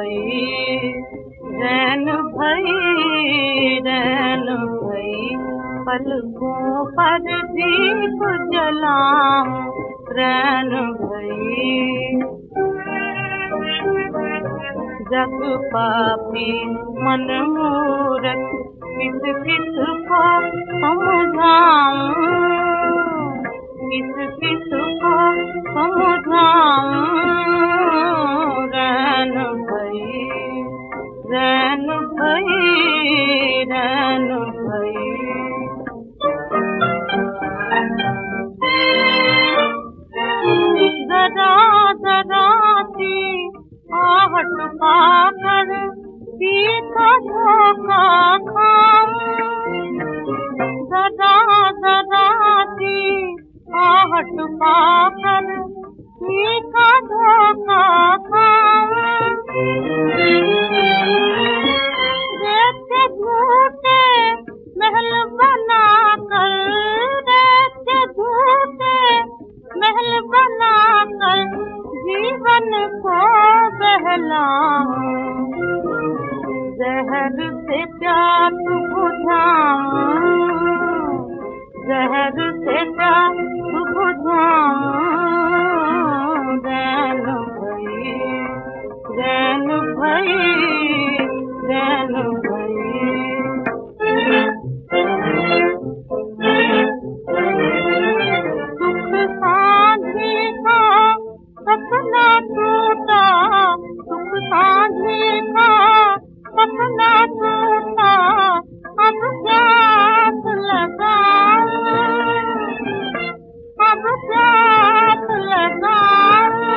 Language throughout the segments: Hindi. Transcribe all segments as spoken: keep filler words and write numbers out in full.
भई रैन भई रैन भई पलकों पर दीप जलाऊं रैन भई। जग पापी मन मूरख किस किस को समझाऊं, किस किस को समझाऊं रैन भई रैन भई रैन भई। जरा जरा सी आहट पाकर पीका धोखा खाऊं, जरा जरा सी आहट पाकर पीका धोखा खाऊं। जैसे झूठे महल बना कर, जैसे झूठे महल बना कर जीवन को बहलाऊं, जहर से प्यास बुझाऊं, जहर से प्यास बुझाऊं रैन भई रैन भई रैन भई। सुख साझी का सपना टूटा, सुख साझी का सपना टूटा, अब प्यास लगाऊं, अब प्यास लगाऊं।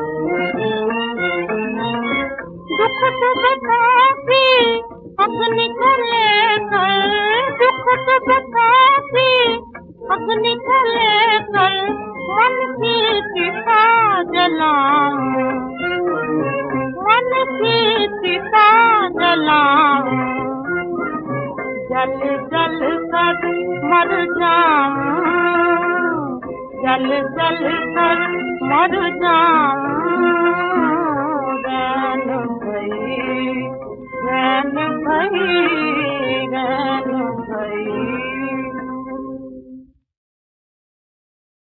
दुख तो बताती अग्नि को लेकर, दुख तो बताती अग्नि को लेकर मन की चिता जलाऊं, मन की चिता जलाऊं। जल जल कर मर जाऊं, जल जल कर मर जाऊं रैन भई रैन भई रैन